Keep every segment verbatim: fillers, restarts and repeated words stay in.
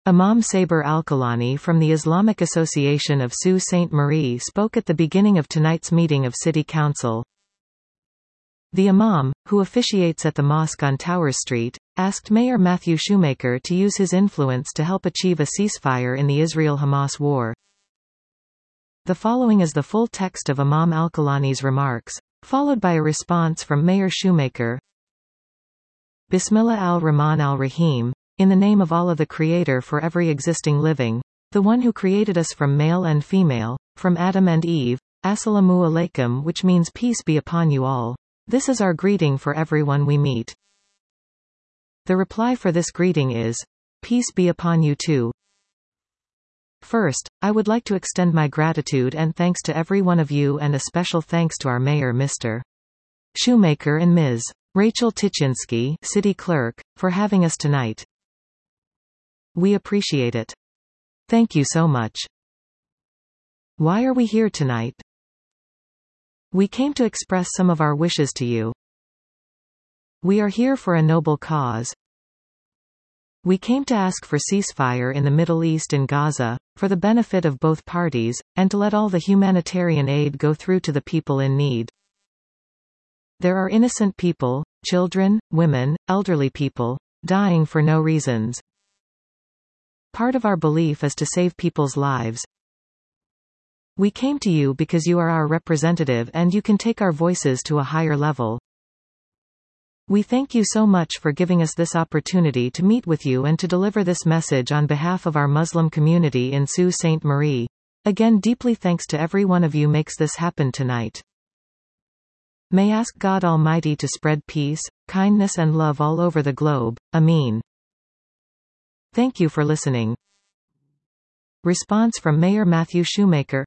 Imam Saber Al-Kalani from the Islamic Association of Sault Ste. Marie spoke at the beginning of tonight's meeting of City Council. The Imam, who officiates at the mosque on Tower Street, asked Mayor Matthew Shoemaker to use his influence to help achieve a ceasefire in the Israel-Hamas war. The following is the full text of Imam Al-Kalani's remarks, followed by a response from Mayor Shoemaker. Bismillah al-Rahman al-Rahim, in the name of Allah the Creator for every existing living, the one who created us from male and female, from Adam and Eve, Assalamu alaikum, which means peace be upon you all. This is our greeting for everyone we meet. The reply for this greeting is, peace be upon you too. First, I would like to extend my gratitude and thanks to every one of you, and a special thanks to our Mayor Mister Shoemaker and Miz Rachel Tichinski, City Clerk, for having us tonight. We appreciate it. Thank you so much. Why are we here tonight? We came to express some of our wishes to you. We are here for a noble cause. We came to ask for ceasefire in the Middle East and Gaza, for the benefit of both parties, and to let all the humanitarian aid go through to the people in need. There are innocent people, children, women, elderly people, dying for no reasons. Part of our belief is to save people's lives. We came to you because you are our representative and you can take our voices to a higher level. We thank you so much for giving us this opportunity to meet with you and to deliver this message on behalf of our Muslim community in Sault Ste. Marie. Again, deeply thanks to every one of you makes this happen tonight. May ask God Almighty to spread peace, kindness and love all over the globe. Ameen. Thank you for listening. Response from Mayor Matthew Shoemaker.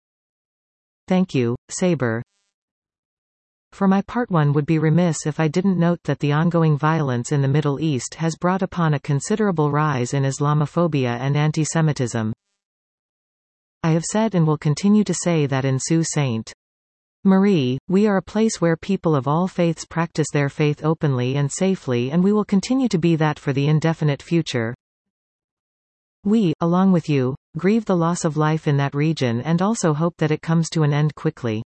Thank you, Saber. For my part, one would be remiss if I didn't note that the ongoing violence in the Middle East has brought upon a considerable rise in Islamophobia and anti-Semitism. I have said and will continue to say that in Sault Ste. Marie, we are a place where people of all faiths practice their faith openly and safely, and we will continue to be that for the indefinite future. We, along with you, grieve the loss of life in that region and also hope that it comes to an end quickly.